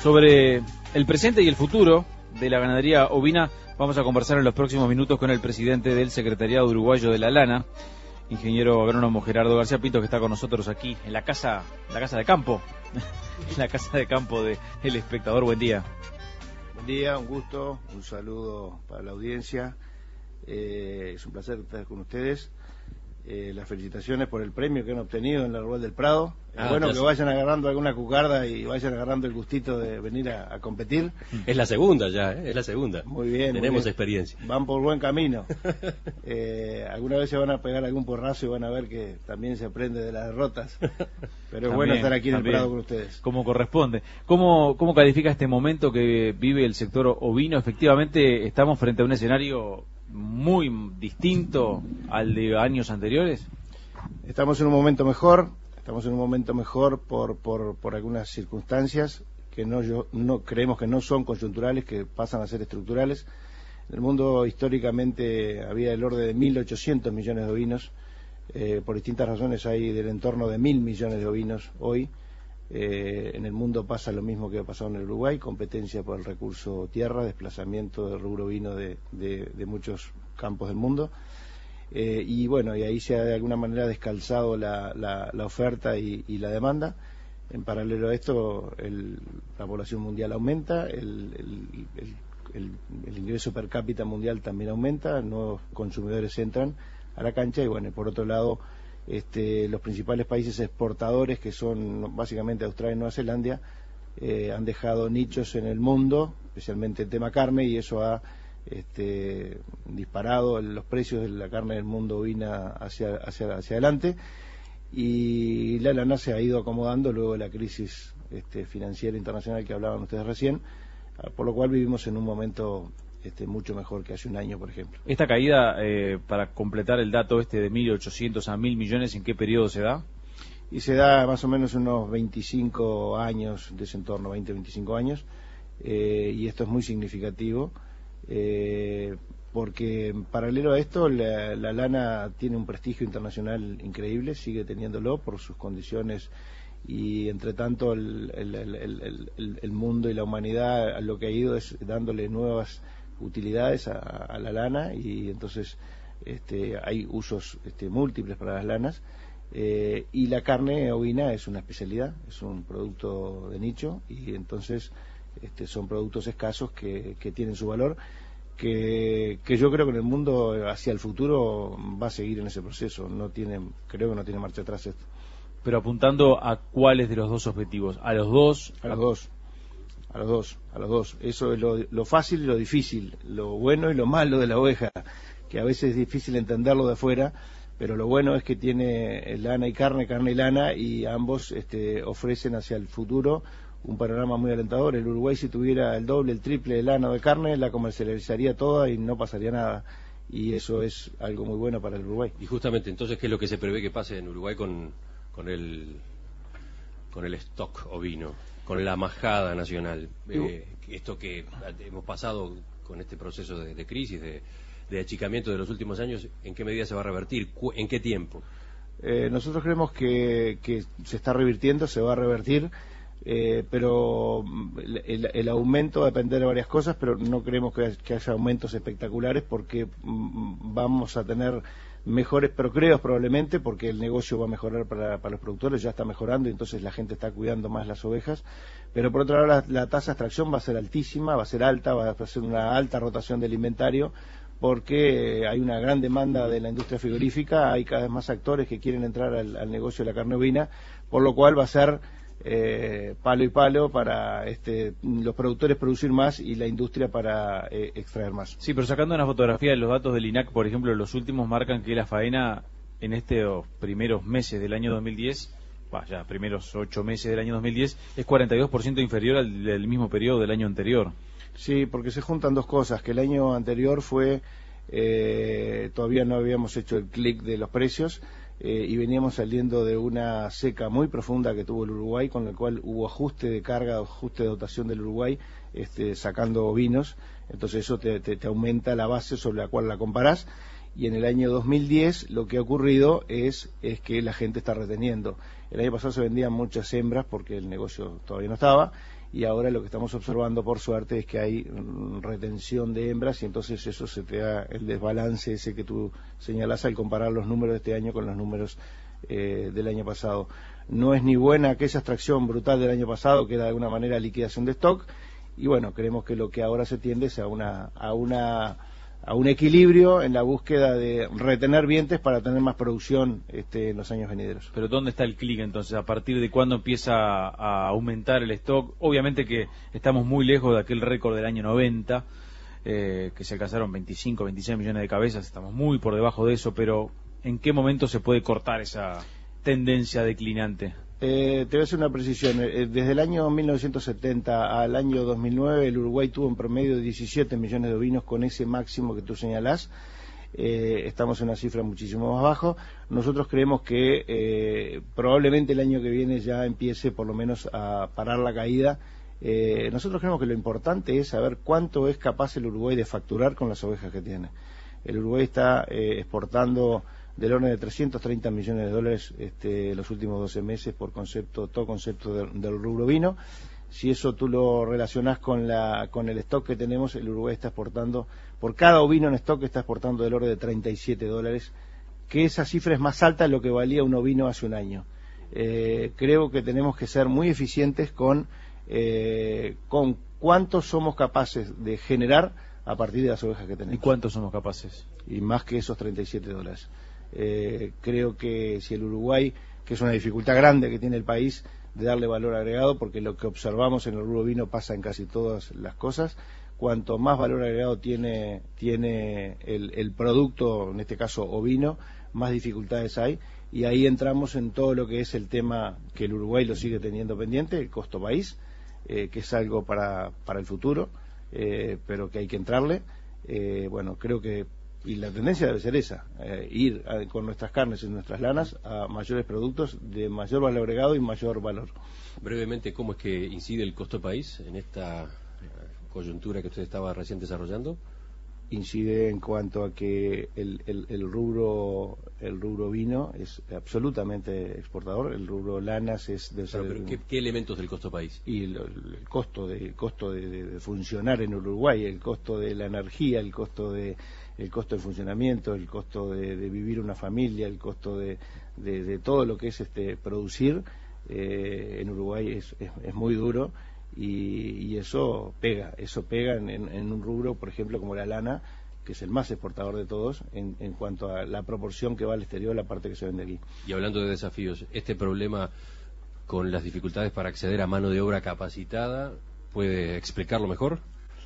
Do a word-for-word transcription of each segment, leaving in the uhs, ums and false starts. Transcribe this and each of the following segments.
Sobre el presente y el futuro de la ganadería ovina vamos a conversar en los próximos minutos con el presidente del Secretariado Uruguayo de la Lana, ingeniero agrónomo Gerardo García Pinto, que está con nosotros aquí en la casa, la casa de campo, en la casa de campo de El Espectador. Buen día. Buen día, un gusto, un saludo para la audiencia. Eh, es un placer estar con ustedes. Eh, las felicitaciones por el premio que han obtenido en la Rural del Prado. Ah, es bueno que sé. vayan agarrando alguna cucarda y vayan agarrando el gustito de venir a, a competir. Es la segunda ya, ¿eh? Es la segunda. Muy bien. Tenemos muy bien. experiencia. Van por buen camino. eh, alguna vez se van a pegar algún porrazo y van a ver que también se aprende de las derrotas. Pero es También, bueno estar aquí en el también, Prado con ustedes. como corresponde. ¿Cómo, ¿Cómo califica este momento que vive el sector ovino? Efectivamente, estamos frente a un escenario muy distinto al de años anteriores. Estamos en un momento mejor, estamos en un momento mejor por, por, por algunas circunstancias que no, yo, no creemos que no son coyunturales, que pasan a ser estructurales. En el mundo históricamente había el orden de mil ochocientos millones de ovinos, eh, por distintas razones hay del entorno de mil millones de ovinos hoy. Eh, en el mundo pasa lo mismo que ha pasado en el Uruguay, competencia por el recurso tierra, desplazamiento del rubro ovino de, de, de muchos campos del mundo. Eh, y bueno, y ahí se ha de alguna manera descalzado la, la, la oferta y, y la demanda. En paralelo a esto, el, la población mundial aumenta, el, el, el, el, el ingreso per cápita mundial también aumenta, nuevos consumidores entran a la cancha y bueno, por otro lado, este, los principales países exportadores, que son básicamente Australia y Nueva Zelanda, eh, han dejado nichos en el mundo, especialmente el tema carne, y eso ha Este, disparado los precios de la carne del mundo ovina hacia, hacia, hacia adelante, y la lana se ha ido acomodando luego de la crisis este, financiera internacional que hablaban ustedes recién, por lo cual vivimos en un momento este, mucho mejor que hace un año, por ejemplo. Esta caída, eh, para completar el dato este de mil ochocientos a mil millones, ¿en qué periodo se da? Y se da más o menos unos veinticinco años de ese entorno, veinte, veinticinco años, eh, y esto es muy significativo. Eh, porque en paralelo a esto la, la lana tiene un prestigio internacional increíble, sigue teniéndolo por sus condiciones, y entre tanto el, el, el, el, el, el mundo y la humanidad a lo que ha ido es dándole nuevas utilidades a, a la lana, y entonces este, hay usos este, múltiples para las lanas, eh, y la carne ovina es una especialidad, es un producto de nicho, y entonces Este, son productos escasos que, que tienen su valor, que, que yo creo que en el mundo hacia el futuro va a seguir en ese proceso. No tiene, creo que no tiene marcha atrás esto. Pero apuntando a cuáles de los dos objetivos, a los dos, a los dos, a los dos, a los dos. Eso es lo, lo fácil y lo difícil, lo bueno y lo malo de la oveja, que a veces es difícil entenderlo de afuera, pero lo bueno es que tiene lana y carne, carne y lana, y ambos este, ofrecen hacia el futuro un panorama muy alentador. El Uruguay, si tuviera el doble, el triple de lana o de carne, la comercializaría toda y no pasaría nada, y eso es algo muy bueno para el Uruguay. Y justamente entonces, ¿qué es lo que se prevé que pase en Uruguay con, con el con el stock ovino, con la majada nacional? Eh, esto que hemos pasado con este proceso de, de crisis, de, de achicamiento de los últimos años, ¿en qué medida se va a revertir? ¿En qué tiempo? Eh, nosotros creemos que, que se está revirtiendo, se va a revertir. Eh, pero el, el aumento va a depender de varias cosas, pero no creemos que, que haya aumentos espectaculares, porque mm, vamos a tener mejores procreos probablemente, porque el negocio va a mejorar para, para los productores, ya está mejorando, y entonces la gente está cuidando más las ovejas. Pero por otro lado, la, la tasa de extracción va a ser altísima, va a ser alta, va a ser una alta rotación del inventario, porque hay una gran demanda de la industria frigorífica, hay cada vez más actores que quieren entrar al, al negocio de la carne ovina, por lo cual va a ser Eh, palo y palo para este, los productores producir más y la industria para eh, extraer más. Sí, pero sacando una fotografía de los datos del I N A C, por ejemplo, los últimos marcan que la faena en estos primeros meses del año dos mil diez, vaya, primeros ocho meses del año dos mil diez, es cuarenta y dos por ciento inferior al del mismo periodo del año anterior. Sí, porque se juntan dos cosas, que el año anterior fue, eh, todavía no habíamos hecho el clic de los precios, Eh, y veníamos saliendo de una seca muy profunda que tuvo el Uruguay, con la cual hubo ajuste de carga, ajuste de dotación del Uruguay, este, sacando ovinos, entonces eso te, te, te aumenta la base sobre la cual la comparás, y en el año dos mil diez lo que ha ocurrido es, es que la gente está reteniendo. El año pasado se vendían muchas hembras porque el negocio todavía no estaba, y ahora lo que estamos observando, por suerte, es que hay retención de hembras, y entonces eso se te da el desbalance ese que tú señalás al comparar los números de este año con los números eh, del año pasado. No es ni buena aquella extracción brutal del año pasado, que era de alguna manera liquidación de stock, y bueno, creemos que lo que ahora se tiende es a una, a una a un equilibrio en la búsqueda de retener vientres para tener más producción este, en los años venideros. Pero ¿dónde está el clic entonces? ¿A partir de cuándo empieza a aumentar el stock? Obviamente que estamos muy lejos de aquel récord del año noventa, eh, que se alcanzaron veinticinco, veintiséis millones de cabezas, estamos muy por debajo de eso, pero ¿en qué momento se puede cortar esa tendencia declinante? Eh, te voy a hacer una precisión. Eh, desde el año mil novecientos setenta al año dos mil nueve, el Uruguay tuvo en promedio diecisiete millones de ovinos con ese máximo que tú señalás. Eh, estamos en una cifra muchísimo más baja. Nosotros creemos que eh, probablemente el año que viene ya empiece por lo menos a parar la caída. Eh, nosotros creemos que lo importante es saber cuánto es capaz el Uruguay de facturar con las ovejas que tiene. El Uruguay está eh, exportando del orden de trescientos treinta millones de dólares este, los últimos doce meses por concepto, todo concepto de, del rubro vino. Si eso tú lo relacionás con la con el stock que tenemos, el Uruguay está exportando, por cada ovino en stock está exportando del orden de treinta y siete dólares, que esa cifra es más alta de lo que valía un ovino hace un año. Eh, creo que tenemos que ser muy eficientes con, eh, con cuánto somos capaces de generar a partir de las ovejas que tenemos. ¿Y cuánto somos capaces? Y más que esos treinta y siete dólares. Eh, creo que si el Uruguay, que es una dificultad grande que tiene el país, de darle valor agregado, porque lo que observamos en el rubro vino pasa en casi todas las cosas, cuanto más valor agregado tiene, tiene el, el producto, en este caso ovino, más dificultades hay, y ahí entramos en todo lo que es el tema que el Uruguay lo sigue teniendo pendiente, el costo país, eh, que es algo para, para el futuro, eh, pero que hay que entrarle. Eh, bueno, creo que y la tendencia debe ser esa, eh, ir a, con nuestras carnes y nuestras lanas a mayores productos de mayor valor agregado y mayor valor. Brevemente, ¿cómo es que incide el costo país en esta coyuntura que usted estaba recién desarrollando? Incide en cuanto a que el, el, el rubro el rubro vino es absolutamente exportador, el rubro lanas es de pero, pero ¿qué, ¿qué elementos del costo país? Y el, el costo de el costo de, de, de funcionar en Uruguay, el costo de la energía, el costo de el costo de funcionamiento, el costo de, de vivir una familia, el costo de, de, de todo lo que es este producir eh, en Uruguay es, es, es muy duro. Y, y eso pega, eso pega en, en, en un rubro, por ejemplo, como la lana, que es el más exportador de todos, en, en cuanto a la proporción que va al exterior, la parte que se vende aquí. Y hablando de desafíos, ¿este problema con las dificultades para acceder a mano de obra capacitada, puede explicarlo mejor?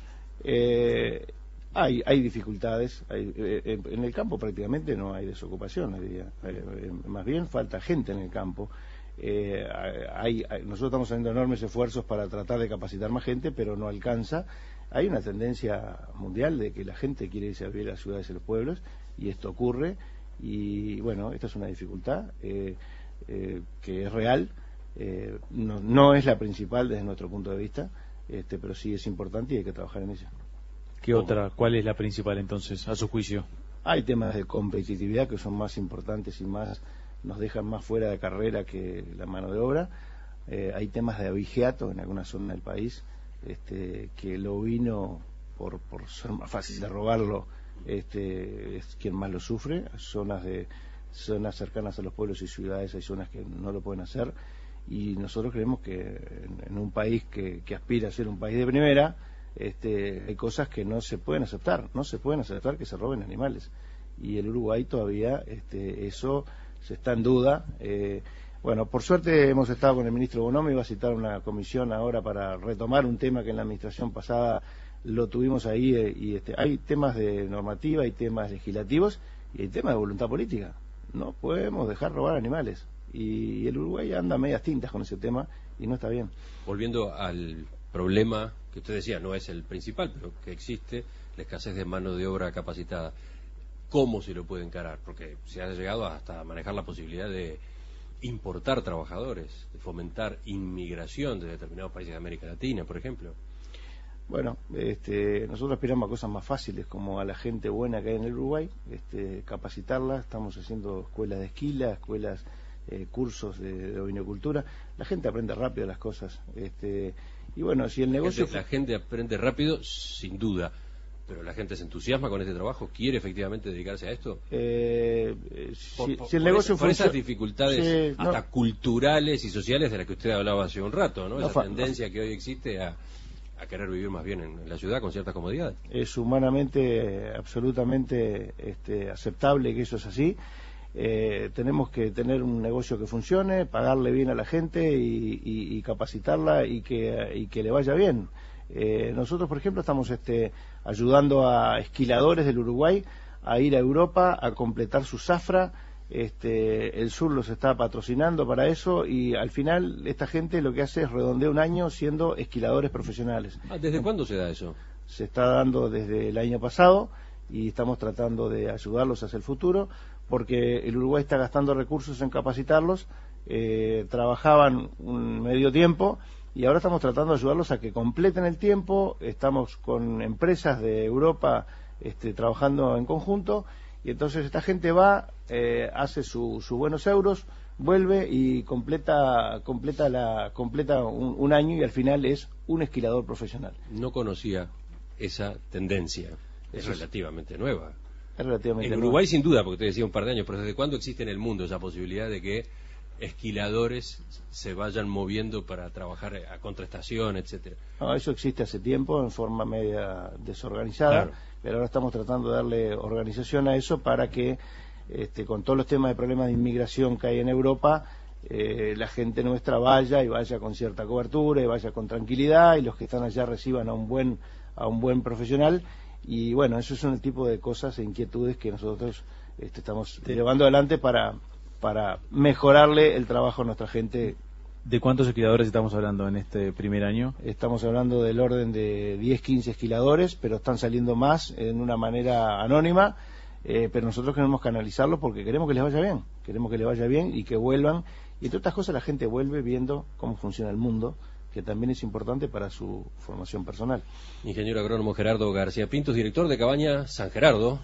Eh, hay, hay dificultades, hay, eh, en el campo prácticamente no hay desocupación, diría. Eh, más bien falta gente en el campo. Eh, hay, hay, nosotros estamos haciendo enormes esfuerzos para tratar de capacitar más gente, pero no alcanza. Hay una tendencia mundial de que la gente quiere irse a vivir a las ciudades y los pueblos, y esto ocurre, y bueno, esta es una dificultad eh, eh, que es real, eh, no, no es la principal desde nuestro punto de vista, este, pero sí es importante y hay que trabajar en ella. ¿Qué otra? ¿Cuál es la principal entonces, a su juicio? Hay temas de competitividad que son más importantes y más nos dejan más fuera de carrera que la mano de obra. Eh, hay temas de abigeato en alguna zona del país, este, que el ovino, por, por ser más fácil de robarlo, este, es quien más lo sufre. Zonas de zonas cercanas a los pueblos y ciudades hay zonas que no lo pueden hacer, y nosotros creemos que en, en un país que, que aspira a ser un país de primera, este, hay cosas que no se pueden aceptar, no se pueden aceptar que se roben animales, y el Uruguay todavía este, eso se está en duda. Eh, bueno, por suerte hemos estado con el ministro Bonomi, va a citar una comisión ahora para retomar un tema que en la administración pasada lo tuvimos ahí, eh, y este, hay temas de normativa, hay temas legislativos y hay temas de voluntad política. No podemos dejar robar animales, y, y el Uruguay anda medias tintas con ese tema y no está bien. Volviendo al problema que usted decía, no es el principal, pero que existe, la escasez de mano de obra capacitada. ¿Cómo se lo puede encarar? Porque se ha llegado hasta manejar la posibilidad de importar trabajadores, de fomentar inmigración de determinados países de América Latina, por ejemplo. Bueno, este, nosotros aspiramos a cosas más fáciles, como a la gente buena que hay en el Uruguay, este, capacitarla. Estamos haciendo escuelas de esquila, escuelas, eh, cursos de, de ovinocultura. La gente aprende rápido las cosas, este, Y bueno, si el negocio... La gente, la gente aprende rápido, sin duda, pero la gente se entusiasma con este trabajo, quiere efectivamente dedicarse a esto. Eh, por, si, por, si el por negocio esa, por funciona... esas dificultades sí, hasta no, culturales y sociales de las que usted hablaba hace un rato, ¿no? no Esa fa, tendencia no, que hoy existe a, a querer vivir más bien en, en la ciudad con ciertas comodidades. es humanamente, absolutamente este, aceptable que eso es así. Eh, tenemos que tener un negocio que funcione, pagarle bien a la gente y, y, y capacitarla y que, y que le vaya bien. Eh, nosotros, por ejemplo, estamos este, ayudando a esquiladores del Uruguay a ir a Europa a completar su zafra. Este, el sur los está patrocinando para eso y al final esta gente lo que hace es redondear un año siendo esquiladores profesionales. Ah, ¿desde cuándo se da eso? Se está dando desde el año pasado y estamos tratando de ayudarlos hacia el futuro porque el Uruguay está gastando recursos en capacitarlos, eh, trabajaban un medio tiempo y ahora estamos tratando de ayudarlos a que completen el tiempo. Estamos con empresas de Europa este, trabajando en conjunto y entonces esta gente va, eh, hace sus su buenos euros, vuelve y completa completa la completa un, un año y al final es un esquilador profesional. No conocía esa tendencia, es Eso relativamente es, nueva. Es relativamente en Uruguay nueva. Sin duda, porque te decía un par de años, pero ¿desde cuándo existe en el mundo esa posibilidad de que esquiladores se vayan moviendo para trabajar a contraestación, etcétera? No, eso existe hace tiempo en forma media desorganizada, claro. Pero ahora estamos tratando de darle organización a eso para que este, con todos los temas de problemas de inmigración que hay en Europa, eh, la gente nuestra vaya y vaya con cierta cobertura y vaya con tranquilidad y los que están allá reciban a un buen a un buen profesional. Y bueno, esos son el tipo de cosas e inquietudes que nosotros este, estamos sí. llevando adelante para para mejorarle el trabajo a nuestra gente. ¿De cuántos esquiladores estamos hablando en este primer año? Estamos hablando del orden de diez, quince esquiladores, pero están saliendo más en una manera anónima, eh, pero nosotros queremos canalizarlo porque queremos que les vaya bien, queremos que les vaya bien y que vuelvan. Y entre otras cosas la gente vuelve viendo cómo funciona el mundo, que también es importante para su formación personal. Ingeniero agrónomo Gerardo García Pintos, director de Cabaña San Gerardo,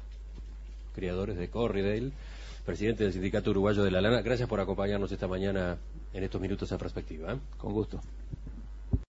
criadores de Corriedale, presidente del Sindicato Uruguayo de la Lana. Gracias por acompañarnos esta mañana en estos minutos en perspectiva. ¿eh? Con gusto.